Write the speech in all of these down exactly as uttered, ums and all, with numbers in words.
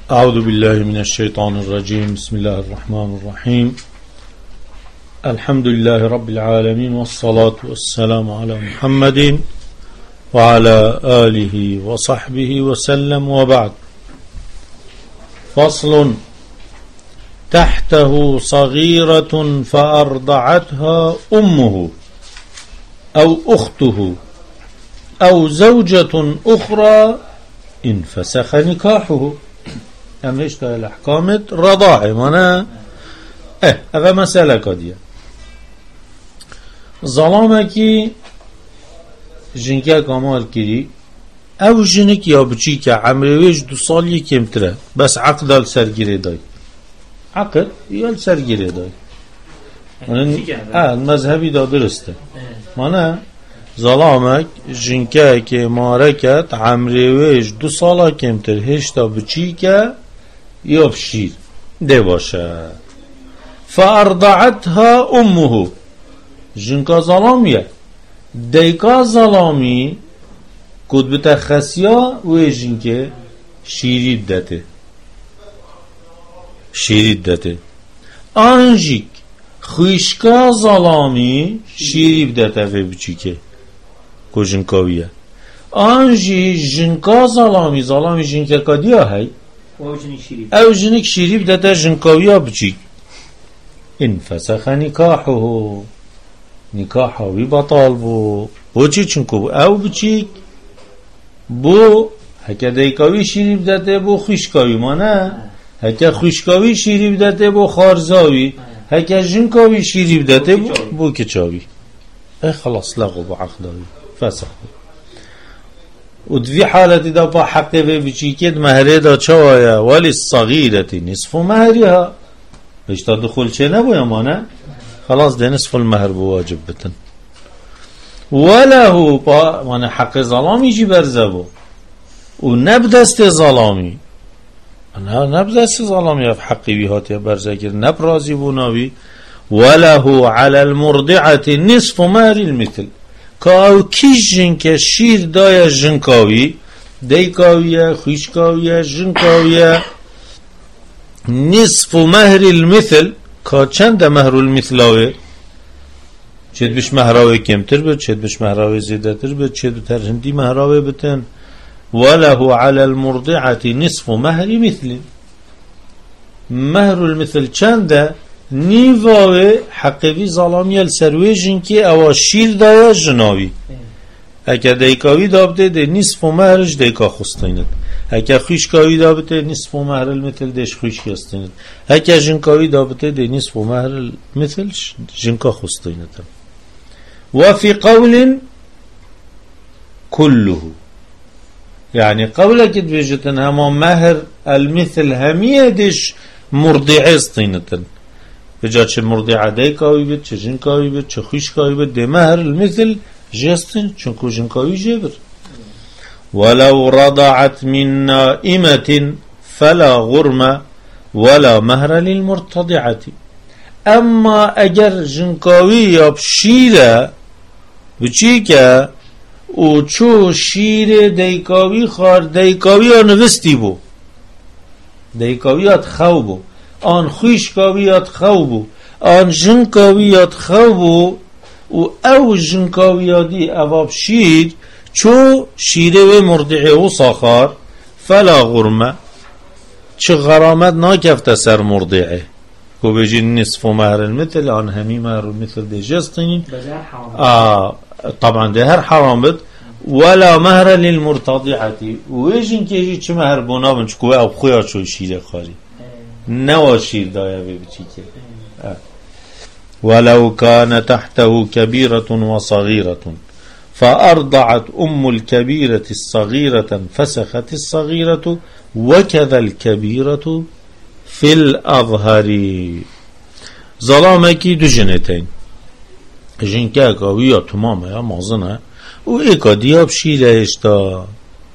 أعوذ بالله من الشيطان الرجيم. بسم الله الرحمن الرحيم. الحمد لله رب العالمين، والصلاة والسلام على محمد وعلى آله وصحبه وسلم، وبعد. فصل: تحته صغيرة فأرضعتها أمه أو أخته أو زوجة أخرى انفسخ نكاحه. همش تا الأحكام رضاعه مانا اه اوه مسئله کدیه ظلامه کی جنکه کامال کری او جنک یا بچی که عمرویش دو سالی کمتره بس عقد ال سرگیره دای عقد یا سرگیره دای اه مذهبی دا درسته مانا ظلامه جنکه که مارکت عمرویش دو سالا کمتر هشتا بچی که یا بشیر ده باشه. فارضعتها امه جنکا ظلامیه دیکا ظلامی کد بتخصیا و جنکه شیرید دته شیرید دته آنجیک خویشکا ظلامی شیرید دته و بچی که کو جنکاویه آنجی جنکا ظلامی ظلامی جنکا کدیا هی او جنک شیرید دته جنکاویه بچی انفسخ نکاحه نکاحوی بطال بو بو چی چنکو بو او بچیک بو هکه دیکاوی شیری بدته بو خوشکاوی مانه هکه خوشکاوی شیری بدته بو خارزاوی هکه جنکاوی شیری بدته بو بو کچاوی ای خلاص لغو بو عقداوی فسخ و دوی حالتی دا با حقه بچیکید مهره دا چوایا ولی الصغیرتی نصف مهریها بشتا دخول چه نبویا مانه خلاص ده نصف المهر بواجب بتن وله با مانه حق ظلامی جی برزه بو و نبدست ظلامی نه نبدست ظلامی اف حقی بی هاتی برزه کر نبرازی بو ناوی وله على المرضعة نصف مهر المثل که او کیش جنک شیر دای جنکاوی دیکاویه خوشکاویه جنکاویه نصف مهر المثل که چند مهر المثلاوه چید بش مهراوه کمتر بد چید بش مهراوه زیده تر بد چید تر هندی مهراوه بتن وله على المرضعة نصف مهر مثل مهر المثل چنده نیواوه حقیقی ظلامی السروی جنکی او شیر دایا جناوی اکه دیکاوی دابده ده نصف مهرش دیکا خستیند هکه خوشکاوی دابده نصف مهر المثل دش خوشکی استیند هکه جنکاوی دابده ده نصف مهر المثل جنکا خستیند و فی قول كله يعني قوله كد بيجتن هما مهر المثل همية دش مرضعه استينتن بجا چه مرضعه ديكاوي بيت چه جنكاوي بيت چه خوشكاوي بيت ده مهر المثل جستن چونكو جنكاوي جبر ولو رضعت من نائمة فلا غرمة ولا مهر للمرتضعة اما اگر جنكاوي ياب شيره بچيكا و چو شیر دیکاوی خار دیکاوی ها نوستی بو دیکاویات خو بو آن خوشکاویات خو بو آن جنکاویات خو بو و او جنکاویاتی اواب شیر چو شیره و مرضعه و ساخار فلا غرمه چه غرامت ناکفت سر مرضعه کو بجی نصف مهر المثل آن همی مهر المثل دی جستین آه طبعا ده هر حرام بد ولا مهر للمرتضعة ويجن كيجي چه مهر بونا بن چكوه او خويا چو شيره خاري نوا شير دايا بيبچيكه ولو كان تحته كبيرة وصغيرة فأرضعت أم الكبيرة الصغيرة فسخت الصغيرة وكذا الكبيرة في الأظهر ظلامكي دو جنتين جنکه اکاوی یا تمامه یا مازنه او ایکا دیاب شیره اشتا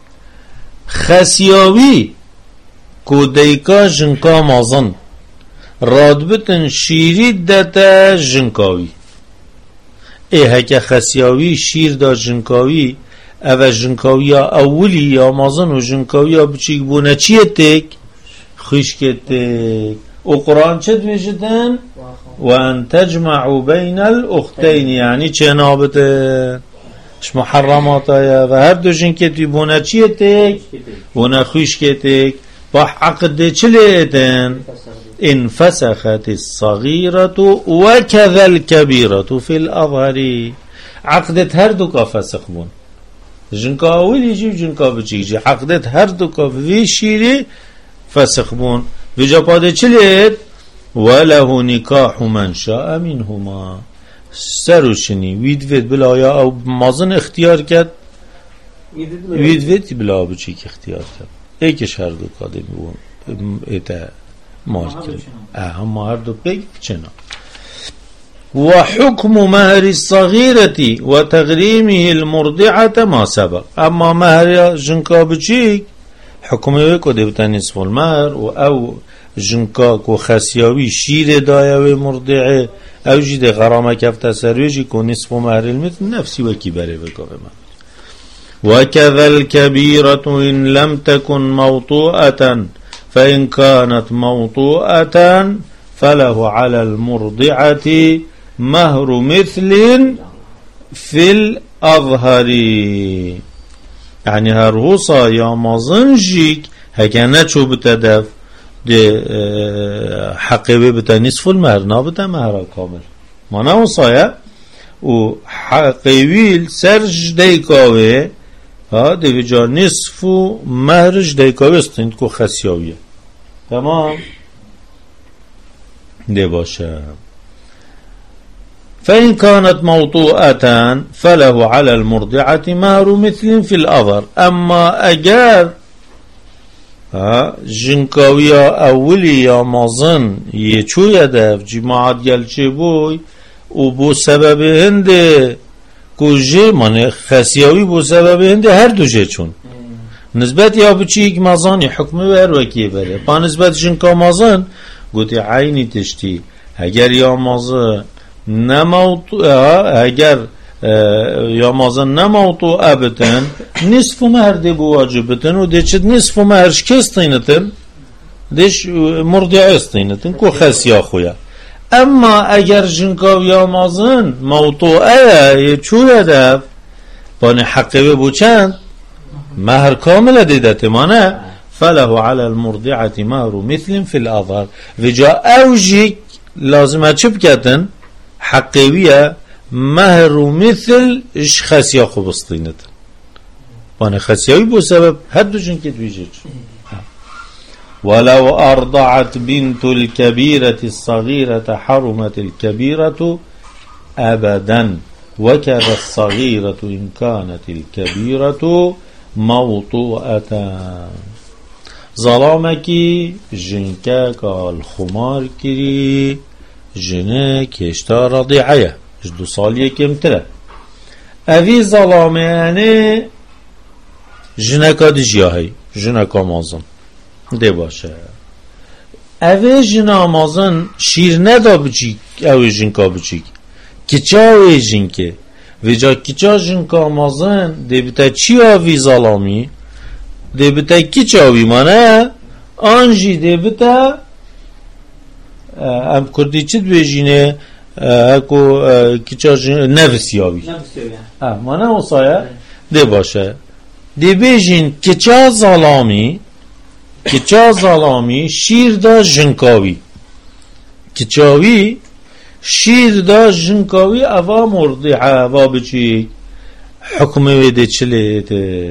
خسیاوی کو دیکا جنکا مازن راد بتن شیری دتا جنکاوی ای هکه خسیاوی شیر دا جنکاوی او جنکاوی اولی یا مازن و جنکاوی بچیک بونه چیه تک خوش كتك وقرآن چد بيجتن وأن تجمعوا بين الأختين يعني چنابتن اش محرمات آیا و هر دوشن كتوي بونا چيه تك بونا خوش كتك با عقد چليتن إن فسخت الصغيرة وكذا الكبيرة في الأظهر عقدت هر دو کا فسخ بون جنکا اولی جی جنکا بچی جی عقدت هر دو کا وی شیری فسخ بون و جا پاده چلید وله نکاح من شاء منهما سروشنی وید وید بلا یا او مازن اختیار کرد وید وید بلا بچی که اختیار کرد ایکش هر دو کا دی بون ایتا مار کرد اما هر دو بگ چنا وحكم مهر الصغيرة وتغريمه المرضعة ما سبق أما مهر جنكا بچيك حكمه كو دبتا نصف المهر أو جنكا كو خسياوي شير دايوي مرضعه أو جيد غرامة كفتا سرويجي كو نصف مهر المثل نفسي وكبره بكو وكذا الكبيرة إن لم تكن موطوءة فإن كانت موطوءة فله على المرضعة مهر مثل في الأظهر يعني هروسا يا مازنجيك هكذا شو بتدف دي حقيبه بتا نصف المهر نابتا مهر كامل ما نوصايا و حقيويل سرج ديكاوه ها دي بجا نصف مهرج ديكاوه استند كو خسياوية تمام دي باشا فإن كانت موطوءة فله على المرضعة مهر مثل في الأظهر أما أجار جنكاوية أولي يا مازن يچو يدف جماعت يلچه بوي وبو سبب هنده كوجه من خسياوي بو سبب هنده هر دو جه چون نسبت يا بچيك مازن حكم بر وكي بره با نسبت جنكا مازن قوتي عيني تشتي اگر يا مازن نموطوء اگر یا مازن نموطوء بتن نصف مهر دی بو واجب بتن و دی چد نصف مهرش کستینتن دیش مرضع استینتن کو خسیا خویا اما اگر جنکاو یا مازن موطوءه چوه دف بانی حقیبه بو چند مهر کامل دیدت مانه فله على المرضعة مهر مثل في الأظهر وجا اوجی لازمه چه بکتن حقيوية مهر مثل اش خسيا خبصتينت وانا خسياوي بو سبب هدو جنكت بيجيج ولو أرضعت بنت الكبيرة الصغيرة حرمت الكبيرة أبدا وكذا الصغيرة إن كانت الكبيرة موطوءة ظلامكي جنكاك الخمار كري جنه کشتا رضیعه دو سالیه کمتره اوی ظلامه یعنی جنه که دی جیاهی جنه که مازن ده باشه اوی جنه مازن شیر ندا بچیک اوی جن که بچیک کچا اوی جن که ویجا کچا جن که مازن ده بتا چی اوی ظلامی ده بتا کچا اوی مانه آنجی ده بتا ام کردی چید بیجینه اکو کچاج نفسیابی اه مانه وصایه ده باشه ده بیجین کچا ظلامی کچا ظلامی شیر دا جنکاوی کچاوی شیر دا جنکاوی اوا مرضعه اوا بچی حکم ویده چلیت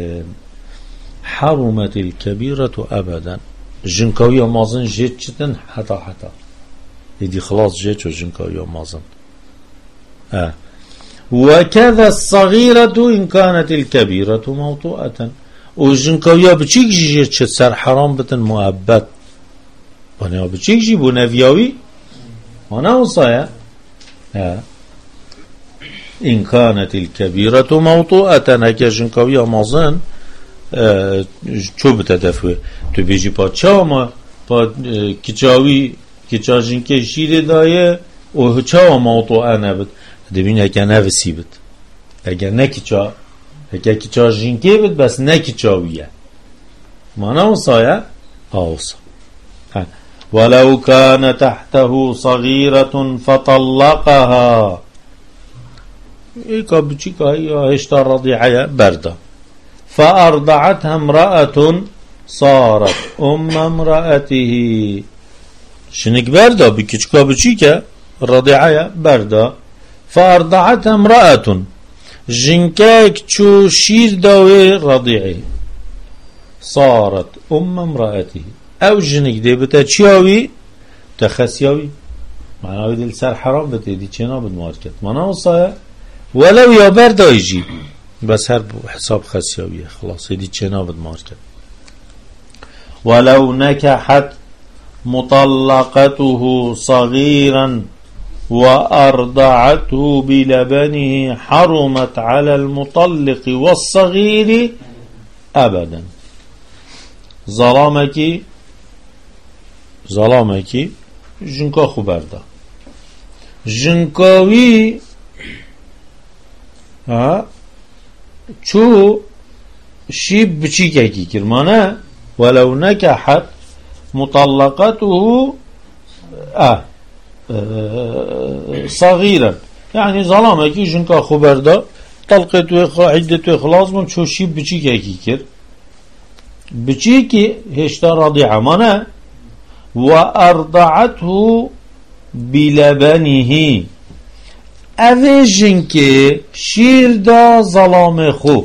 حرمت الكبيرة ابدا جنکاوی مازن جید چتن حتا حتا يدي خلاص جيتشو جنكا يوم مازن آه. وكذا الصغيرة إن كانت الكبيرة موطوءة وجنكا يا بچيك جيتش سر حرام بتن مؤبد وانا بچيك جيبو نفياوي وانا وصايا آه. إن كانت الكبيرة موطوءة هكا جنكا يا مازن آه. شو بتدفوه تبيجي باتشا ما با كچاوي کچا جنکه شیر دایه و هچا و موطوعه نبود دبین اگه نوسی بود اگه نه کچا اگه کچا جنکه بود بس نه کچاویه مانا وصایه آوصا ولو كان تحته صغيرة فطلقها إيكا بچيكا هي هشتا رضيعة بردة فأرضعتها امرأة صارت أم امرأته شنك بردة بكيشكا بچيكا رضيعة بردة فأرضعتها امرأة جنكاك چو شير داوي رضيعه صارت أم امرأته أو جنك دي بتا چياوي تخسياوي معناوي دي السر حرام بتا دي چنا بالماركت معناو صايا ولو يا بردا يجي بس هر حساب خسياوي خلاص دي چنا بالماركت ولو نكحت مطلقته صغيرا وأرضعته بلبنه حرمت على المطلق والصغير أبدا ظلامك ظلامك جنكا خبردا جنكاوي ها چو شيب بچيكا كي كرمانا ولو نكحت مطلقته اه صغيرا يعني ظلامك جنكا خبردا طلقت وعدة خلاص من شو شيب بچيكا كي كر بچيكي هشتا رضيعة مانا وأرضعته بلبنه اوه شیر دا ظلام خو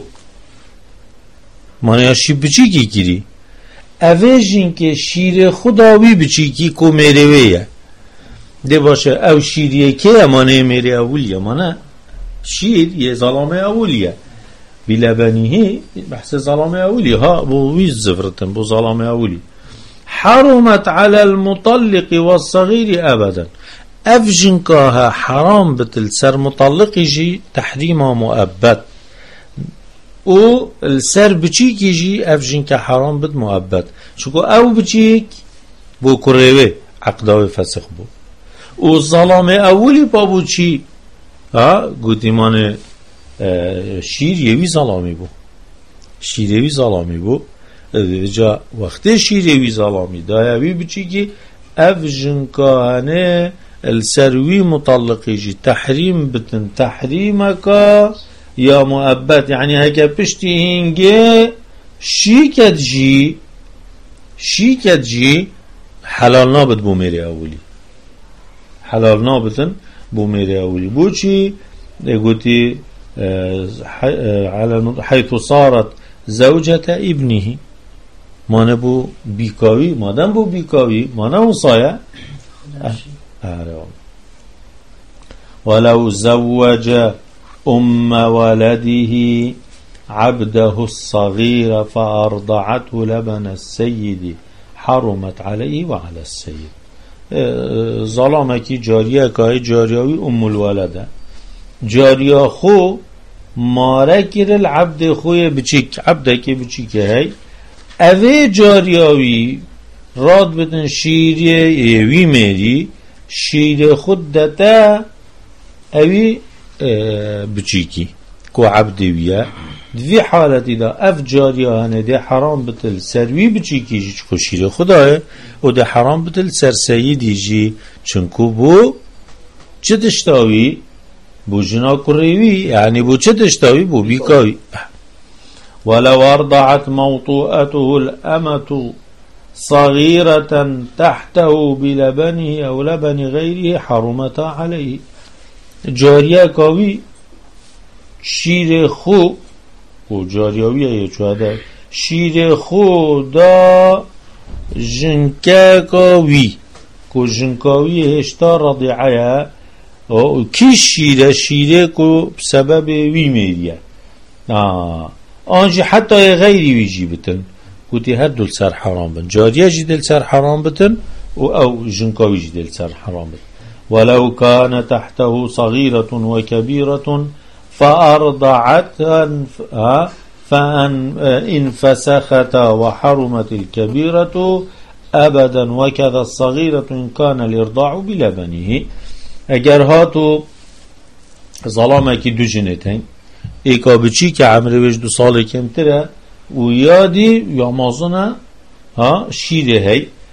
مانا شیب بچیکی کری اوه جنکه شیر خداوی بچیکی کو میرویه ده باشه او شیریه که مانه میره اولیه مانا شیر یه ظلام اولیه بلبنه بحث ظلام اولیه ها بو ویز زفرتن بو ظلام اولی حرمت على المطلق والصغير أبدا أفجنكاها حرام بتل سر مطلق يجي تحريمها مؤبد و السر بچيك يجي أفجنكا حرام بد مؤبد شكو أو بچيك بو كريوه عقداوي فسخ بو و الظلام أولي بابو چي ها قد إيمان شير يوي ظلامي بو شير يوي ظلامي بو جا وقت شیروی ظلامی دایوی بچی که اف جنکانه السروی مطلقی جی تحریم بتن تحریمکا یا مؤبد یعنی هکا پشتی هنگه شیکت جی شیکت جی حلال نابد بو میره اولی حلال نابدن بو میره اولی بو چی گوتی حيث صارت زوجة ابنه مانه بو بیکاوی مادم بو بیکاوی مانه اون سایه ولو زوج ام ولده عبده الصغير فأرضعته لبن السيد حرمت عليه وعلى السيد ظلامکی جاریه که جاریوی ام الولده جاریا خو ماره کرل عبد خوی بچیک عبده که بچیکه هی اوه جاریاوی راد بدن شیر ایوی میری شیر خود دتا اوی بچیکی کو عبدویه دوی حالتی دا اف جاریانه ده حرام بتل سروی بچیکی جی چکو شیر خداه و ده حرام بتل سر سیدی جی چنکو بو چه دشتاوی بو جنا کریوی یعنی بو چه دشتاوی بو بیکاوی ولو أرضعت موطوءته الأمة صغيرة تحته بلبنه أو لبن غيره حرمتا عليه جارية كاوي شير خو و جاريوية يجواده شير خو دا جنكا كاوي كو جنكاوي هشتا رضيعها كي شير شير كو بسبب وي ميريا آه آنجي حتى غيري ويجي بتن قلتي هر دول سر حرام بن جارية جدل سر حرام بتن أو جنكاوي جدل سر حرام بتن ولو كان تحته صغيرة وكبيرة فأرضعتها فإن فسختا وحرمت الكبيرة أبدا وكذا الصغيرة إن كان الإرضاع بلبنه اگر هاتو ظلامك دو جنتين ایکا بچی که عمره وش دو سال کمتره و یادی یا مازنه ها شیره هی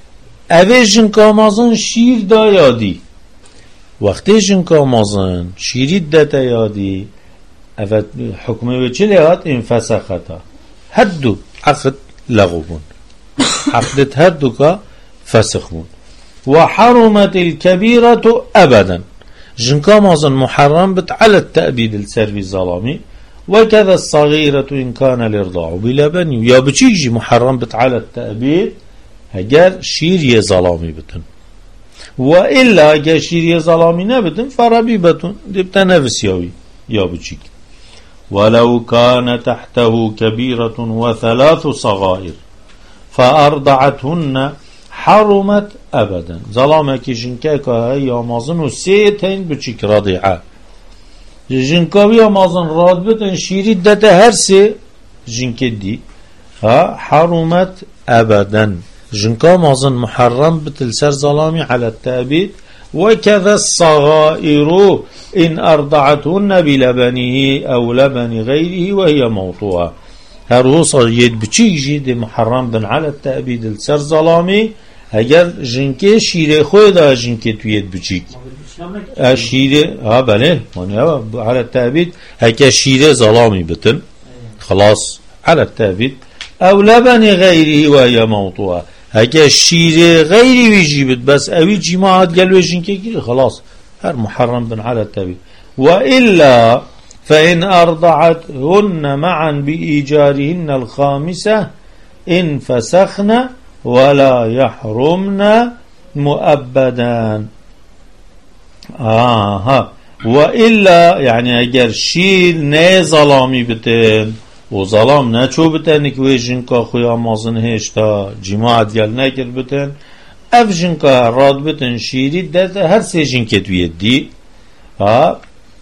اوه جنکا مازن شیر دا یادی وقتی جنکا مازن شیری دتا یادی اوه حکمه به چه لیاد این فسختا هدو عقد لغو بون عقدت هدو که فسخ بون وحرمت الكبيرة أبدا جنكا مازن محرم بت على التأبيد السربي الظلامي وكذا الصغيرة إن كان الإرضاع بلبن يا بتشيجي محرم بت على التأبيد هجر شير يظلامي بتن وإلا هجر شير يظلامي نبتن فربيبتن دبتا نفس يوي يا بتشيك ولو كان تحته كبيرة وثلاث صغائر فأرضعتهن حرمت أبدا ظلامك جنكاك هاي مازن وسيتين بچيك رضيعة جنكاوي مازن راد بتن شيري دتا هرسي جنك دي ها حرمت أبدا جنكا مازن محرم بتلسر ظلامي على التأبيد وكذا الصغائر إن أرضعتهن بلبنه أو لبن غيره وهي موطوعة هرهو صيد بچيك جيد محرم بن على التأبيد السر ظلامي اگر جنکه شیره خود دا جنکه توید بچیک شیره ها بله على التأبيد هكا شيره ظلامي بتن خلاص على التأبيد او لبن غيره وهي موطوعة هكا شيره غيري ويجيبت بس اوي جماعات قالوا جنكه كده خلاص هر محرم بن على التأبيد وإلا فإن أرضعتهن معا بإيجارهن الخامسة إن فسخن ولا يحرمن مؤبدا آها وإلا يعني اگر شیر نه ظلامی بتن و ظلام نه چو بتن که وی جنکا خویا مازن هشتا جماعت گل نکر بتن اف جنکا راد بتن شیری ده هر سه جنکه توی دی ها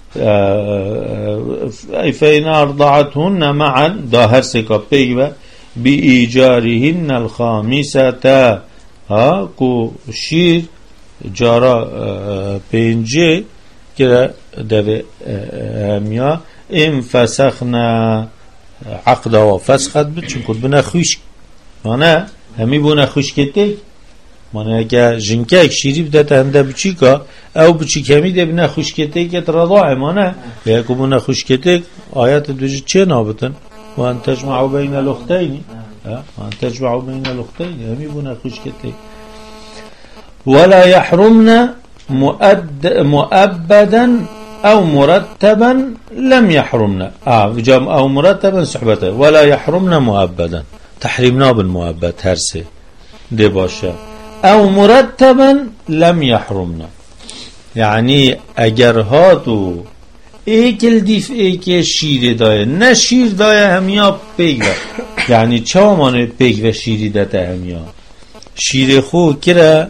فإن أرضعتهن معا ده هر سه که پیگه بإيجارهن الخامسة ها کو شیر جارا پنجه که دوه همیا ام فسخنا عقد و فسخت بد چون کد بنا خوش مانه همی بنا خوش کتی مانه اگه جنکه اک شیری بده هنده بچی که او بچی کمی ده بنا خوش کتی که رضاعه مانه یا که بنا خوش کتی آیات دوجه چه نابتن وان تجمعوا بين الاختين وان تجمعوا بين الاختين همي بنا خوش كتي ولا يحرمن مؤبدا او مرتبا لم يحرمن اه جام او مرتبا صحبته ولا يحرمن مؤبدا تحريمنا بالمؤبد هرسه دي باشا او مرتبا لم يحرمن يعني اگر هاتو ایکل دیف ایک شیر دایه نه شیر دایه همیا پیگ یعنی چه مانه پیگ و شیری داده همیا شیر خو کرا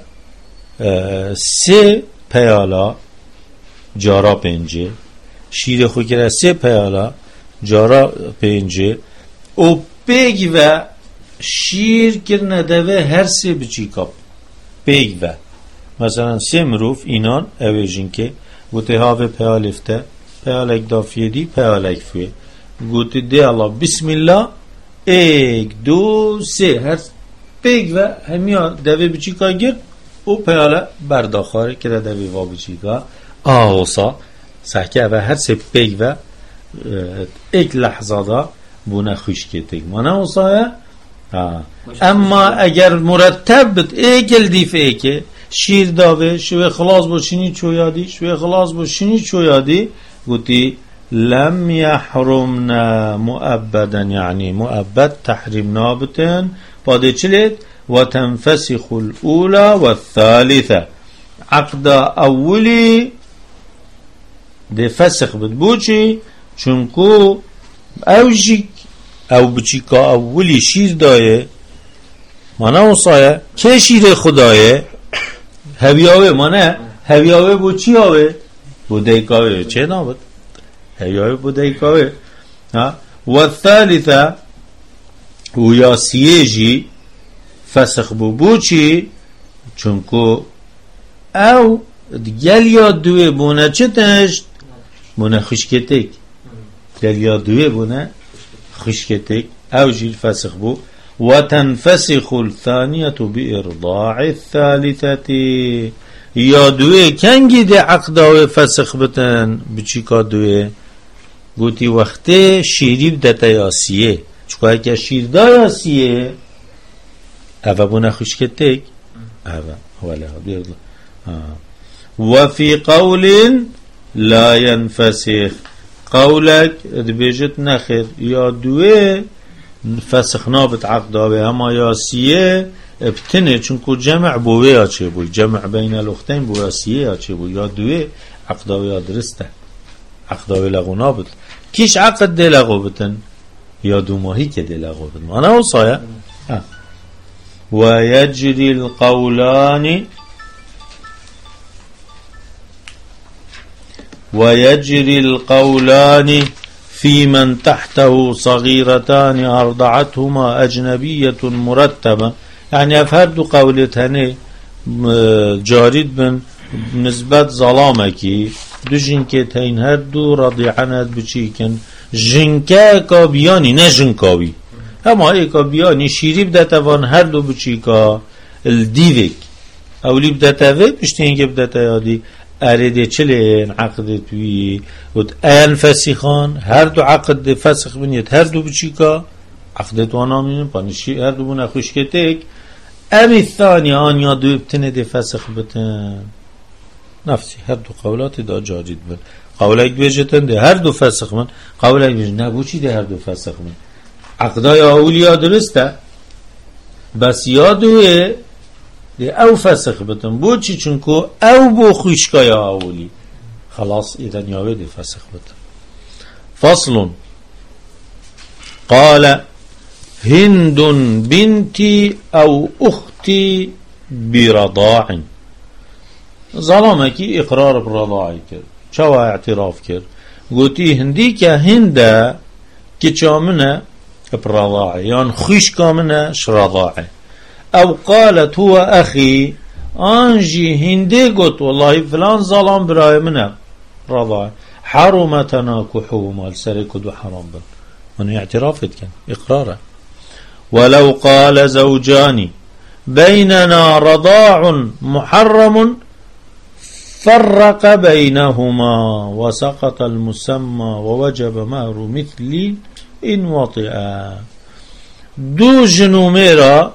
سه پیالا جارا پنجه شیر خو کرا سه پیالا جارا پنجه او پیگ و شیر کرنه دوه هر سه بچی کاب پیگ و مثلا سه مروف اینان اویجین که گوته هاوه پیالفته پیالک دافیه دی پیالک فیه گوتی دی الله بسم الله ایک دو سه هر پیگ و همیا دوی بچی که گرد او پیاله برداخاره که دوی وا بچی که آوسا سحکه و هر سه پیگ و ایک لحظه دا بونه خوش کتیگ مانه اوسا اما اگر مرتب بد ایکل دیف ایکه شیر داوه شوی خلاص باشینی چو یادی شوی خلاص باشینی چو یادی قلت لم يحرمنا مؤبدا يعني مؤبد تحريم نابتن بعد چلت وتنفسخ الأولى والثالثة عقد أولي ده فسخ بتبوشي چونكو اوجيك او بچيكا أولي شير دايه مانا وصايا كي شير خدايه هویاوه مانه هویاوه بو چی آوه بودیکاوه چه نابد هویاوه بودیکاوه و الثالثه و یا سیجی فسخ بو بو چی چونکو او گل یا دوه بونه چه تنشت بونه خوشکتک گل یا دوه بونه خوشکتک او جیل فسخ بو وتنفسخ الثانية بإرضاع الثالثة. يا دوي كنجي دي عقده فسخ بتن بچيكا دوي قوتي وقته شيري بدتا ياسيه چكو هكا شير دا ياسيه اوه بنا خشكتك اوه ولا بيرضا آه. وفي قول لا ينفسخ قولك دبيجت نخر يا دوي فسخ نابت عقده اما ياسيه ابتنه چونکو جمع بوه آچه بوی جمع بین الاختین بوه آسیه آچه بوی یا دوه عقداوی یا درسته عقداوی لغو نابد کیش عقد ده لغو بتن یا دو ماهی که ده لغو بتن مانا او صایه و یجری القولان و یجری القولان في من تحته صغيرتان أرضعتهما أجنبية مرتبة يعني أفهرد قولتهني جاريد بن نسبة ظلامكي دو جنكي تين هردو رضيعنات بچيكن جنكا كابياني نه جنكاوي اما ايكا بياني شيري بدا تفان هردو بچيكا الديوك اولي بدا تفاك بشتينك بدا تيادي ارده چلين عقد توي ود ان فسخان هردو عقد فسخ بنيت هردو بچيكا عقدت وانا مين پانشي هردو بنا خوشكتك ام الثاني آن یا دو ابتنه ده فسخ بتن نفسي هر دو قولات دا جارید بن قولک بجتن ده هر دو فسخ من قولک بجتن نبو چی ده هر دو فسخ من عقدای اولیا درسته بس یا دوه ده او فسخ بتن بو چی چونکو او بو خوشکای اولی خلاص ایدن یاوه ده فسخ بتن فصل قال هند بنتي أو أختي برضاع ظلمك إقرار برضاعي كر شو اعتراف كر قلتي هندي كهندا كتشامنا برضاعي يعني خيش كامنا شرضاعي أو قالت هو أخي أنجي هندي قلت والله فلان ظلم براي منا رضاعي حرم تناكحه مال سرق دو حرام بن من اعترافت كان إقراره ولو قال زوجان بيننا رضاع محرم فرق بينهما وسقط المسمى ووجب مهر مثلي إن وطئا دو جنوميرا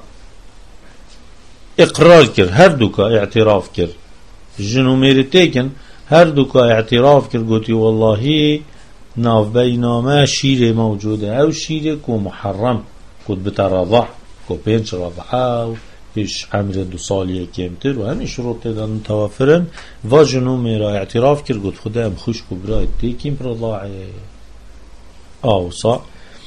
إقرار كر هردوكا اعتراف كر جنومير تيكن هردوكا اعتراف كر قلتي والله ناف بينما شيري موجودة أو شيري كو محرم كود بترضع كو بينش رضعه هيش عمر دو ساليه كمتر و همین شروط تدن متوفرن و جنومي را اعتراف كر قد خدا ام خوش كو براي تيكين برضاعه او صح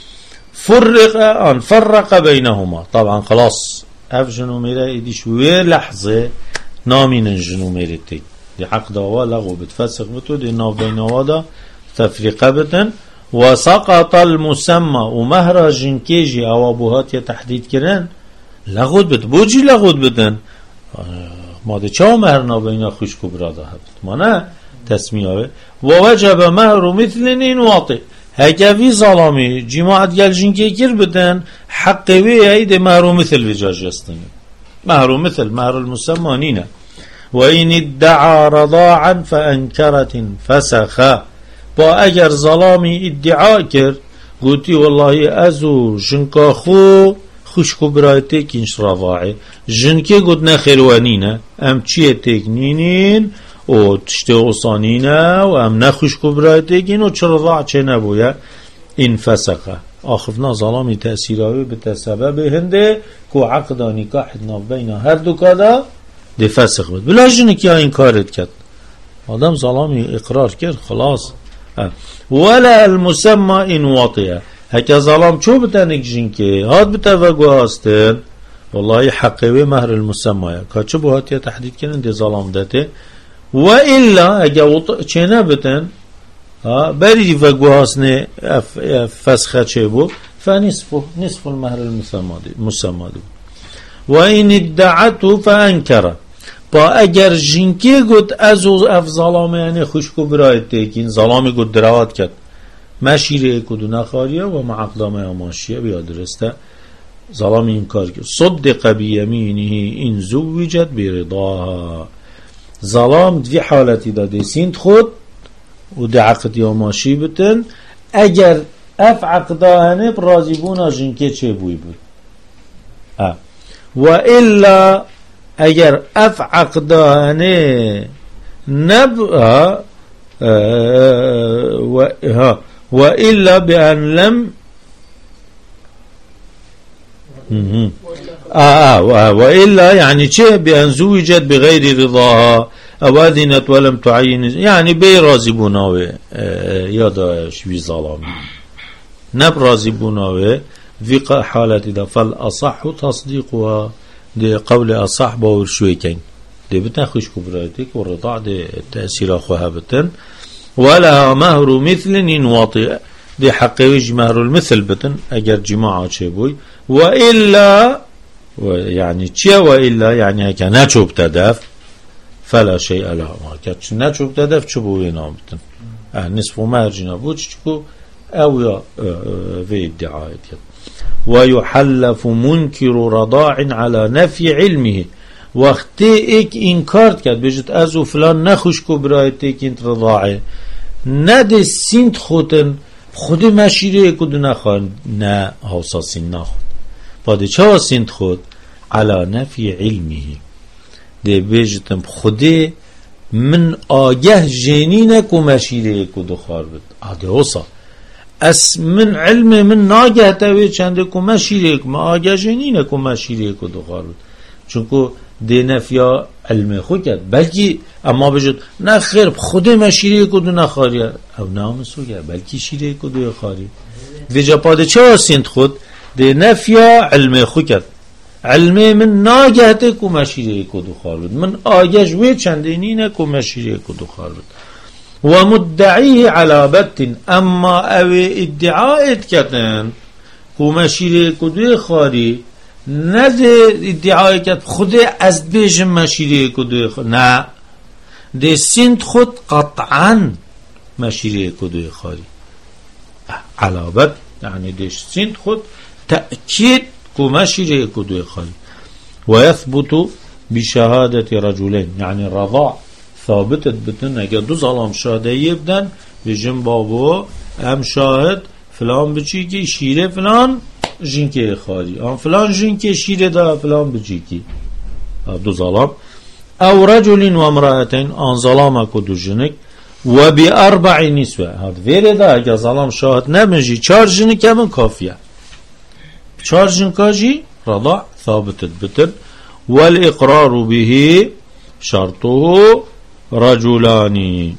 فرق ان فرق بينهما طبعا خلاص اف جنومي را ايدي شوية لحظة نامين الجنومي را تيك دي حق دوا لغو بتفسق بتو دي ناف بينهما دا تفريقه بتن وسقط المسمى ومهر جنكيجي او ابوهات تحديد كرن لغود بد بوجي لغود بدن ماده چا مهر نابینا خوش کو براده هبت مانه تسمیه و وجب مهر مثل این واطع هکوی ظلامی جماعت گل جنکی کر بدن حقوی اید مهر مثل وجاج استنی مهر مثل مهر المسمانین و این ادعا رضاعا فانکرت فسخا با اگر ظلامی ادعا کرد گوتی والله ازو جنکا خو خوش کو برای تکینش رضاعه جنکی گود نخیروانینه ام چیه تکنینین و تشتی اوسانینه و ام نخوش کو برای تکین و چه رضاع چه نبویه این فسقه آخفنا ظلامی تأثیراوی به سبب هنده که عقدا نکاح ناف بین هر دو کادا ده فسق بود بلا جنکی ها این کارت کرد آدم ظلامی اقرار کرد خلاص ولا المسمى این واطیه هكا ظلام شو بتانك جنكي هاد بتفقوا هستن والله حقوي مهر المسمى كاتشبو هاتيا تحديد كنن دي ظلام داته وإلا هكا وط... چنا بتن ها بري فقوا هستن فسخة چبو فنصفه نصف المهر المسمى دي مسمى دي وإن ادعته فأنكره با اگر جنكي قد ازو اف ظلام يعني خوشكو برايت تيكين ظلامي قد دروات كد مشیره کدو نخاریه و معقدامه ماشیه بیا درسته ظلام إنكار كر صدق بيمينه إن زوجت برضاها ظلام في حالتي دا دي سين خود ودي عقد يوماشي بتن اگر اف عقدانه برازيبونا جنكي چه بوي بود اه وإلا اگر اف عقدانه نب اه اه وإلا بأن لم آه, آه وإلا يعني شيء بأن زوجت بغير رضاها أو أذنت ولم تعين يعني بي راضي بوناوي آه يادا شوي ظلامي نب راضي بوناوي في حالة دا فالأصح تصديقها دي قول أصح باور شوي كين دي بتنخش كبراتك والرضاع دي تأثير أخوها بتن ولها مهر مثل إن واطئ دي حقيوج مهر المثل بتن أجر جماعة شبوي وإلا يعني تشي وإلا يعني هكا ناتشو بتدف فلا شيء لها ما كاتش ناتشو بتدف تشبوي نامتن اه نصف مهرجنا بوتشكو أو يا في ادعاء ويحلف منكر رضاع على نفي علمه وقتئك إنكارت كد بجت أزو فلان نخوش كبرايتك انت رضاعي نده سنت خوتن خود مشیره کدو نخوان نه هوسا سین نخود باده چه سنت خود على نفی علمه ده بجتم خوده من آگه جنینه که مشیره کدو خار بد آده هوسا اس من علم من ناگه تاوی چنده که مشیره که ما آگه جنینه که مشیره کدو خار بد چونکو ده نفیا علم خود کرد بلکی اما بجد نه خیر خود ما شیره کدو نخاری او نامسو کرد بلکی شیره کدو خاری ویجا پاده چه سنت خود ده نفیا علم خود کرد علم من ناگهته که ما شیره کدو خار بود من آگهش وی چندینینه که ما شیره کدو خار بود و مدعیه علابت اما او ادعایت کتن که ما شیره کدو خاری نده ادعای کرد خود از بیش مشیره کدوی خود نه ده سنت خود قطعا مشیره کدوی خاری علابت يعني ده سنت خود تأكيد کو مشیره کدوی خاری ويثبت بشهادة رجلين يعني رضاع ثابتت بتن اگر دو ظلام شاهده يبدن بجن بابو هم شاهد فلان بچی که شیره فلان جنكي خالي آن فلان جنكي شيره دا فلان بجيكي دو ظلام او رجل وامرأتين آن ظلام كدو جنك وبأربع نسوة هاد ويره دا اگه ظلام شاهد نمجي چار جنك همون كافية چار جنكاجي رضاع ثابتت بتن والإقرار به شرطه رجلاني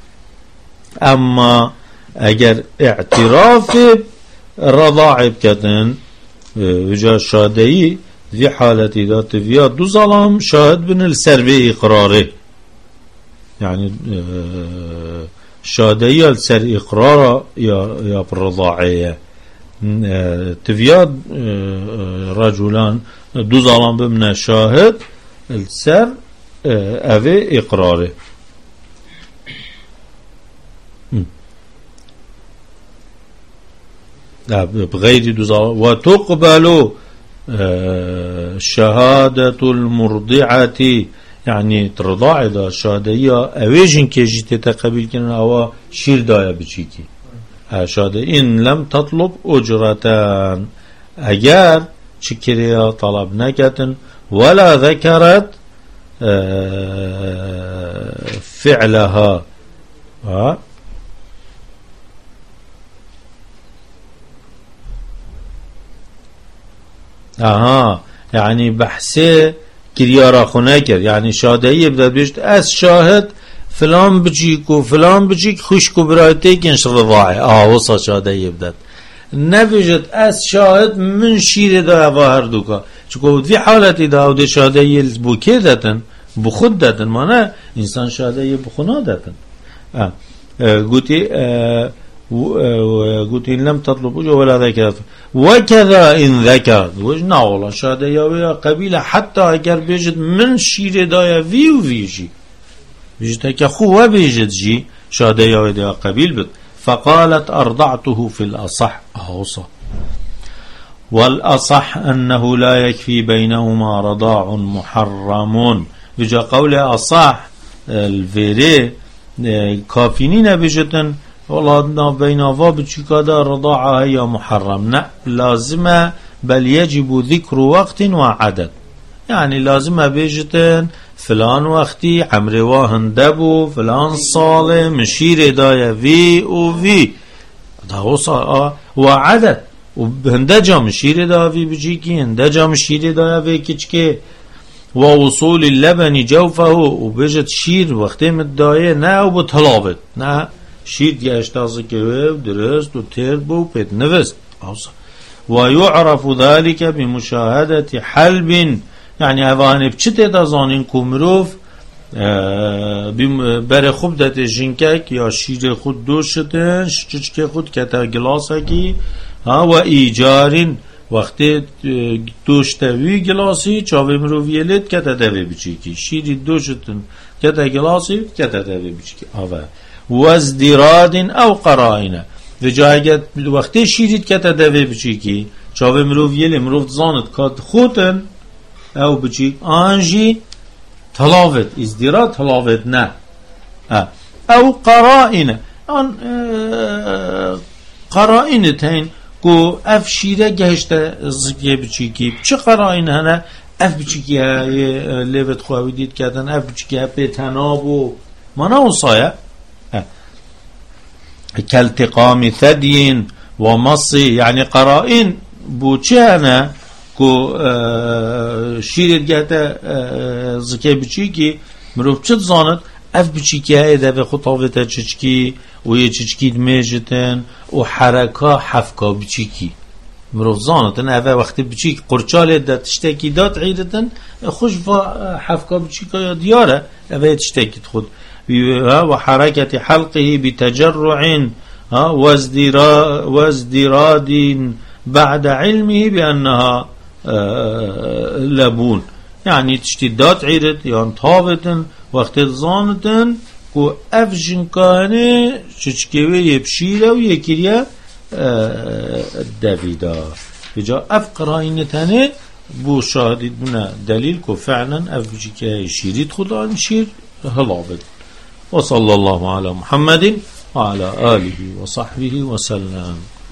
اما اگر اعتراف رضاع بكتن وجا شادي في حالتي ذات فيها دو ظلام شاهد بن السر إقراره يعني شادي السر إقراره يا يا بالرضاعية تفياد رجلان دو ظلام بمن شاهد السر أبي إقراره بغير دوزا وتقبل شهادة المرضعة يعني ترضاع دا شهادية اويجن كي جيت تقبل كنا او شير دايا بچيكي شهادة إن لم تطلب أجرتان اگر چكريا طلب نكتن ولا ذكرت فعلها ها آها يعني بحثه كريارا خونه كر يعني شاهده يبدأ بيشت از شاهد فلان بجيك و فلان بجيك خوشكو برايتك انش رضاعي آه وصا شاهده يبدأ نبيجت از شاهد من شير دا وهر دوكا چكو في حالتي دا او دي شاهده يلزبو كي داتن بخود داتن مانا انسان شاهده يبخونا داتن آه قوتي آه قلت إن لم تطلب أجر ولا ذكرت وكذا إن ذكرت وجنا والله شهادة يا قبيلة حتى أجر بيجد من شير دايا في وفيجي بيجد كخوة بيجد جي شهادة يا قبيل بد فقالت أرضعته في الأصح أوصى والأصح أنه لا يكفي بينهما رضاع محرم. بجا قول أصح الفيري كافيني نبجتن والله بينهما بچيكا دا رضاعة هي محرم، لا لازم بل يجب ذكر وقت وعدد. يعني لازم بيجتن فلان وقتي عمري واهندبو فلان صالة مشير دايا في و في ده هو صالة وعدد وهنده جا مشير دايا في بجيكي هنده جا مشير دايا في كچكي ووصول اللبن جوفه وبيجت شير وقتي مدايا نا وبطلاوت نا شير يشتازي كيوه درست وترد بو بيت نفست ويعرف ذلك بمشاهدة حلب. يعني اوانه بچه دا زانین کمروف بر خوب دت جنکک یا شیر خود دوشتن شچچک خود کتا گلاسه کی ها و ایجارین وقتی دوشتوی گلاسی چاوی مروویلت کتا دوی بچی کی شیری دوشتن کتا گلاسی کتا دوی بچی کی آوه و ازدیرادین او قرائنه و جایگت وقتی شیریت کتا دوی بچی کی چاوی مروویل مروف زاند کات خودن او بچی آنجی تلاوت ازدیراد تلاوت نه او قرائنه آن قرائنه تین کو اف شیره گهشته زگه بچی کی چه قرائنه هنه اف بچی کی لیوت خواهی دید کردن اف بچی کی به تناب و مانا و سایه کالتقام ثدین و مصی یعنی قرائن بو چه هنه کو شیرت گهته زکه بچی کی مروف چه زاند اف بچی کی هایده به خطاوته چچکی و یه چچکی دمیجتن و حرکا حفکا بچی کی مروف زاندن اوه وقتی بچی قرچال ده تشتکی داد عیدتن خوش و حفکا بچی که دیاره اوه تشتکی خود و حرکت حلقه بتجرع وازدراد بعد علمه بأنها لبون. يعني تشتيدات عيرت يعني طابتن وقت الزانتن كو افجن كانه شچكوه يبشيره و يكريه الدفيدا بجا اف قرائنتنه بو شاهدید بنا دليل كو فعلا افجي كه شيريت خدا شير هلابد. وصلى الله على محمد وعلى آله وصحبه وسلم.